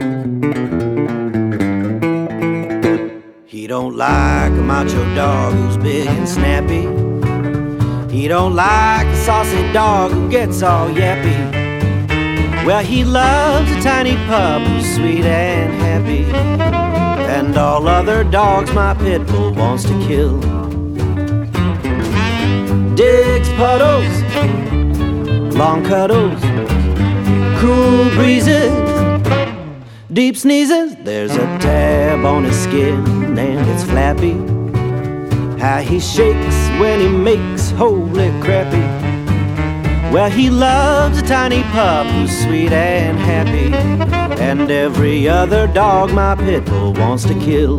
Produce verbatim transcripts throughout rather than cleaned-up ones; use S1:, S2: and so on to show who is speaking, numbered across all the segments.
S1: He don't like a macho dog who's big and snappy. He don't like a saucy dog who gets all yappy. Well, he loves a tiny pup who's sweet and happy. And all other dogs my pit bull wants to kill. Digs puddles, long cuddles, cool breezes, deep sneezes. There's a tab on his skin and it's flappy. How he shakes when he makes holy crappy. Well, he loves a tiny pup who's sweet and happy. And every other dog my pit bull wants to kill.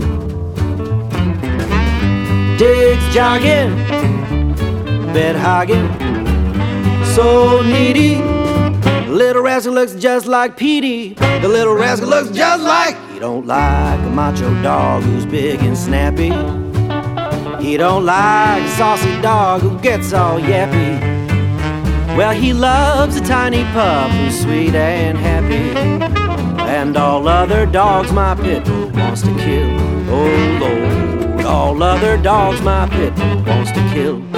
S1: Digs jogging, bed hogging, so needy. Little rascal looks just like Petey. The little rascal looks just like. He don't like a macho dog who's big and snappy. He don't like a saucy dog who gets all yappy. Well, he loves a tiny pup who's sweet and happy. And all other dogs my pit bull wants to kill. Oh Lord, all other dogs my pit bull wants to kill.